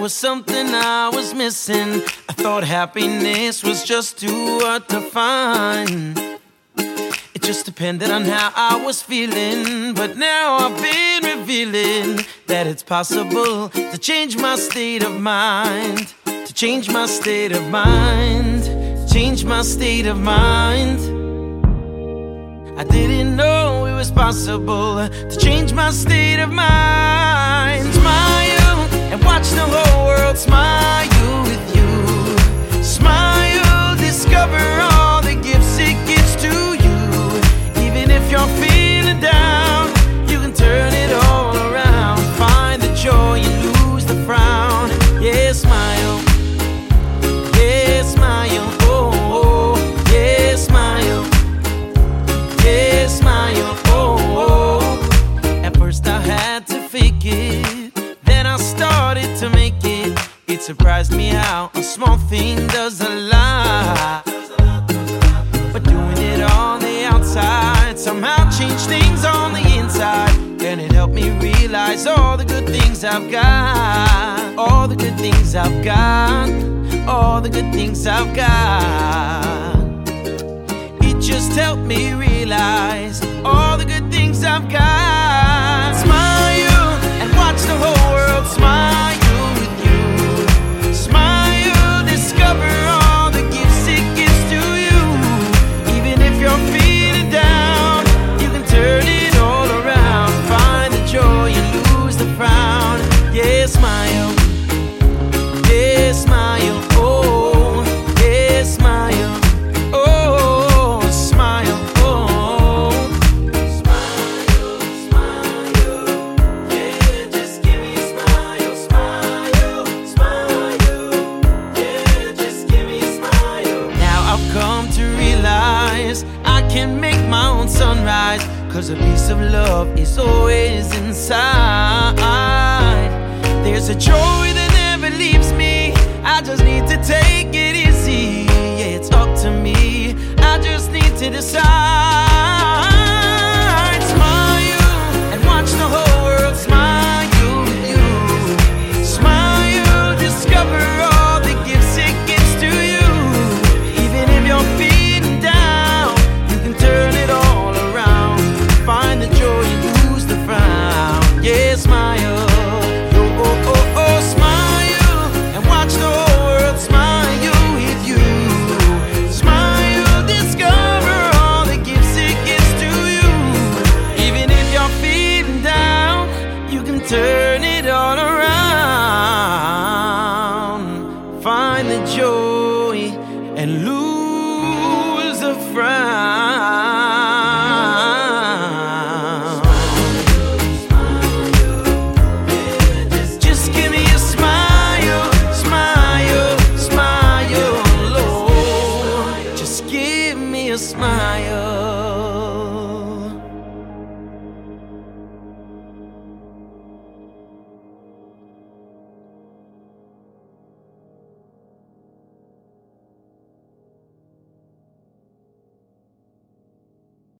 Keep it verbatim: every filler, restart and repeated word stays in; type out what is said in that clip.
was something I was missing. I thought happiness was just too hard to find. It just depended on how I was feeling. But now I've been revealing that it's possible to change my state of mind. To change my state of mind. Change my state of mind. I didn't know it was possible to change my state of mind. Smile and watch the whole world smile with you. Smile, discover all the gifts it gives to you. Even if you're feeling down, you can turn it all around. Find the joy and lose the frown. Yeah, smile. Yeah, smile. Oh, oh. Yeah, smile. Yeah, smile. Oh, oh. At first I had to fake it, then I started to make it. It surprised me how a small thing does a lot. But doing it on the outside somehow changed things on the inside. And it helped me realize all the good things I've got. All the good things I've got. All the good things I've got. It just helped me realize all the good things I've got. Smile and watch the whole world smile with you. Smile, discover all the gifts it gives to you. Even if you're feeling down, you can turn it all around. Find the joy and lose the frown. Yeah, smile. Yeah, smile. Oh, yeah, smile. Oh, smile. Oh, smile, smile. Yeah, just give me a smile. Smile, smile. Yeah, just give me a smile. Now I've come to realize I can make my own sunrise, 'cause a piece of love is always inside. There's a joy that never leaves me. I just need to take it easy. Yeah, it's up to me. I just need to decide. Smile and watch the whole world smile with you. Smile, discover all the gifts it gives to you. Even if you're feeling down, you can turn it all around. Find the joy and lose the frown. Yeah, smile. Oh, oh, oh, oh, smile and watch the whole world smile with you. Smile, discover all the gifts it gives to you. Even if you're feeling down, you can turn it all around. Find the joy and lose the frown. Just give me a smile, smile, smile, Lord. Just give me a smile.